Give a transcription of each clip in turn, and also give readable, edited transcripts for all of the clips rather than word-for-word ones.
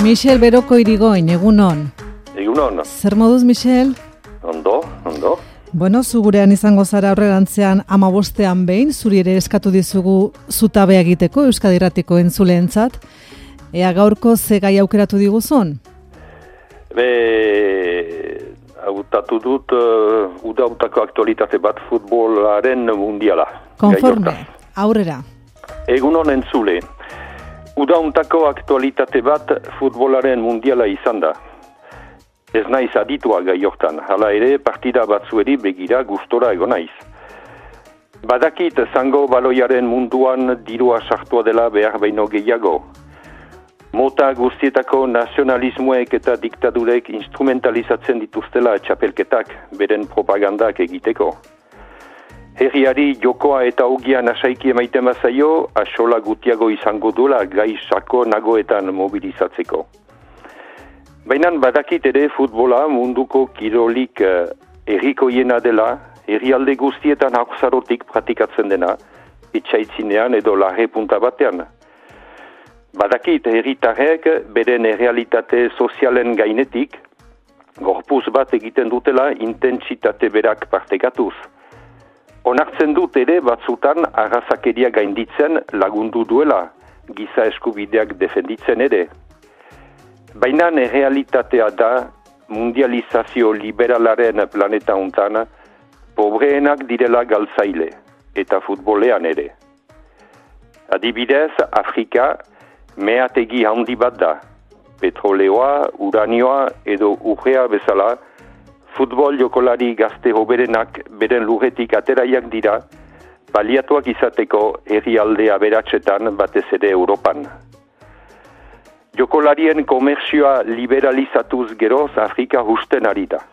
Michel Beroko Irigoin, egunon. Egunon. Zer moduz, Michel? Ondo. Bueno, zu gurean izango zara aurrerantzean 15ean behin, zuri ere eskatu dizugu zutabea egiteko Euskadi Irratiko entzuleentzat. Ea gaurko ze gai aukeratu diguzun? Hautatu dut udautako aktualitate bat futbolaren mundiala. Konforme, aurrera. Egunon entzule. Udauntako aktualitate bat futbolaren mundiala izan da. Ez naiz aditua gai hortan, hala ere partida batzueri begira gustora egon naiz. Badakit zango baloiaren munduan dirua sartua dela behar baino gehiago. Mota guztietako nazionalismoek eta diktadurek instrumentalizatzen dituztela txapelketak, beren propagandak egiteko. Herriari jokoa eta ogia nasaiki emaiten bazaio, axola gutiago izango duela gai sako nagoetan mobilizatzeko. Baina badakit ere futbola munduko kirolik herrikoiena dela, herrialde guztietan haurzarotik pratikatzen dena, itxaitzinean edo larre punta batean. Badakit herritarrek beren errealitate sozialen gainetik, gorpuz bat egiten dutela intentsitate berak partekatuz. Onartzen dut ere batzutan arrazakeria gainditzen lagundu duela, giza eskubideak defenditzen ere. Baina errealitatea da mundializazio liberalaren planeta hontan pobreenak direla galtzaile, eta futbolean ere. Adibidez, Afrika meategi handi bat da. Petroleoa, uranioa edo urrea bezala, futbol jokolari gazte hoberenak beren lurretik ateraiak dira, baliatuak izateko herrialde aberatsetan batez ere Europan. Jokolarien komerzioa liberalizatuz geroz Afrika husten ari da.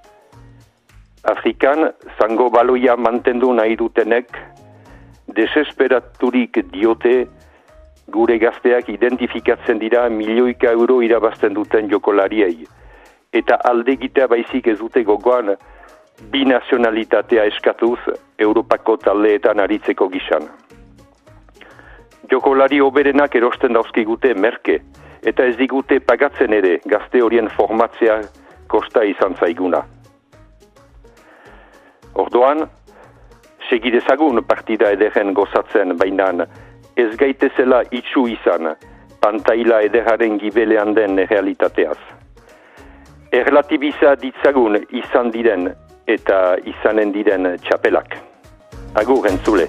Afrikan zango baloia mantendu nahi dutenek desesperaturik diote gure gazteak identifikatzen dira milioika euro irabazten duten jokolariei. Eta alde gitea baizik ez dute gogoan binazionalitatea eskatuz Europako taldeetan aritzeko gisan. Jokolari oberenak erosten dauzkigute merke, eta ez digute pagatzen ere gazte horien formatzea kosta izan zaiguna. Orduan, segidezagun partida ederen gozatzen bainan, ez gaitezela itxu izan, pantaila ederaren gibelean den realitateaz. Erlatibiza ditzagun izan diren eta izanen diren txapelak. Agur entzule.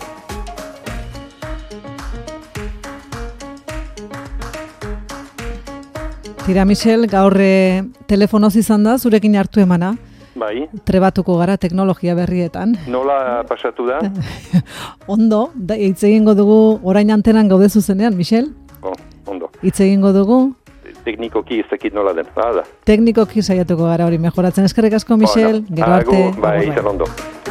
Tira, Michel, gaur telefonoz izan da, zurekin hartu emana. Bai. Trebatuko gara teknologia berrietan. Nola pasatu da? Ondo, hitz egingo dugu orain antenan gaude zuzenean, Michel? Ondo. Hitz egingo dugu? Teknikoki ez dakit nola den. Teknikoki saiatuko gara hori mejoratzen. Eskerrik asko, Michel. Gero arte. Bai, izan ondo.